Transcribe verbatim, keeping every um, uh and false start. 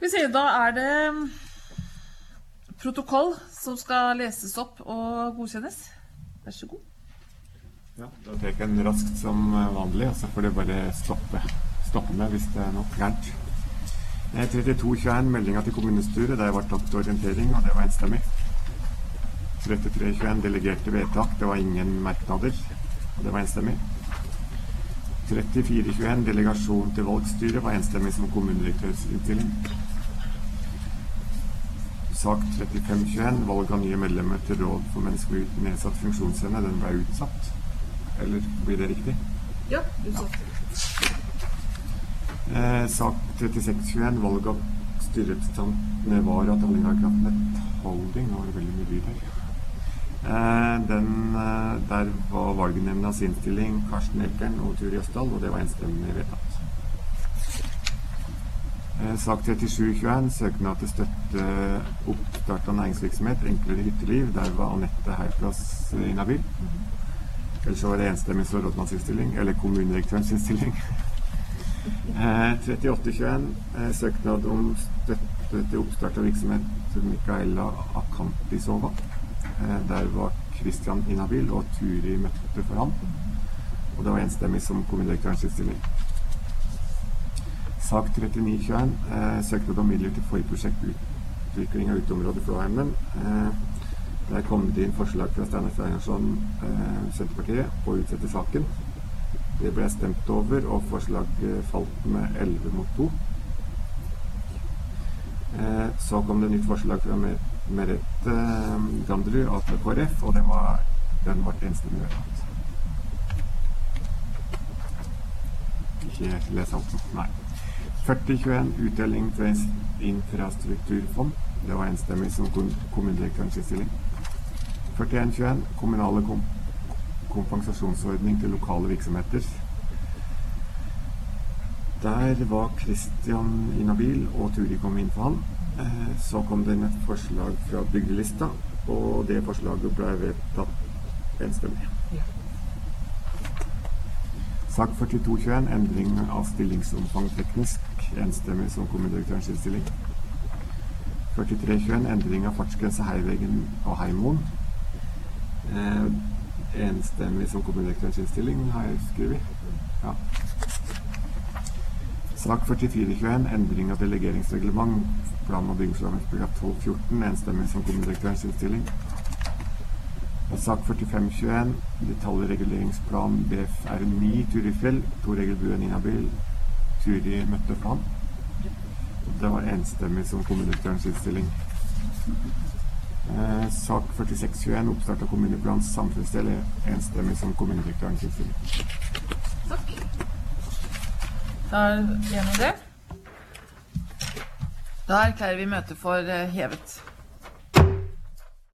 Skal vi se, da er det protokoll som skal leses opp og godkjennes. Vær så god. Ja, da teker jeg den raskt som vanlig, og så får det bare stoppe, stoppe med hvis det er noe gærent. trettito tjueen, meldinga til kommunestyret, det var tatt orientering, og det var enstemmig. trettitre tjueen, delegerte vedtak, det var ingen merknader, og det var enstemmig. trettifire tjueen, delegasjon til valgstyret, var enstemmig som kommunedirektørs innstilling. Sak trettifem tjueen, valg av nye medlemmer til råd for mennesker uten nedsatt funksjonsevne, den ble utsatt. Eller blir det riktig? Ja, utsatt. Eh, sak trettiseks tjueen, valg av styrerepresentantene var at Hallingdal Kraftnett Holding, nå var det veldig mye dyr her. Eh, den, eh, der var valgnemndas innstilling Karsten Ekern og Turi Østdal, og det var enstemmig vedtatt. Eh, sak trettisju tjueen, søknad til støtte oppstart av næringsvirksomhet, enklere hytteliv, der var Anette Herplass inhabil. Ellers så var det enstemmig så rådmannsinnstilling, eller kommunedirektørens innstilling. Eh, trettiåtte tjueen, eh, søknad om støtte til oppstart av virksomhet til Mikaela Akantisova. Eh, der var Christian inhabil, og Turi møtte for ham. Og det var enstemmig som kommunedirektørens innstilling. Sak trettini tjueen, eh, søknad om midler til forprosjekt utvikling av uteområdet Flåheimen. Eh, der kom det inn forslag fra Steinar Steinarsson, eh, Senterpartiet, på å utsette saken. Det ble stemt over, og forslaget falt med elleve mot to. Eh, så kom det nytt forslag fra Mer Merete eh, Ganderud av K R F, og den var, den var enstemmig vedtatt. Ikke les alt, nei. førti tjueen, utdeling fra infrastrukturfond. Det var enstemmig som kommunedirektørens innstilling. førtien tjueen, kommunale kom kompensasjonsordning til lokale virksomheter. Der var Christian inhabil, og Turi kom inn for han. Eh, så kom det et forslag fra bygdelista, og det forslaget ble vedtatt enstemmig. Sak førtito tjueen, endring av stillingsomfang teknisk, enstemmig som kommunedirektørens innstilling. førtitre tjueen, endring av fartsgrense Heivegen og Heimoen. Eh, enstemmig som kommunedirektørens innstilling, har jeg skrevet. Ja. Sak førtifire tjueen, endring av delegeringsreglement, plan- og bygningsloven paragraf tolv fjorten, enstemmig som kommunedirektørens innstilling. Sak førtifem tjueen, detaljreguleringsplan B F R ni, Turifjell, Tor Egil Buen inhabil, Turi møtte for ham. Det var enstemmig som kommunedirektørens innstilling. Eh, sak førtiseks tjueen, oppstart av kommuneplans samfunnsdel, enstemmig som kommunedirektørens innstilling. Takk. Da er det gjennom det. Da erklærer vi møtet for hevet.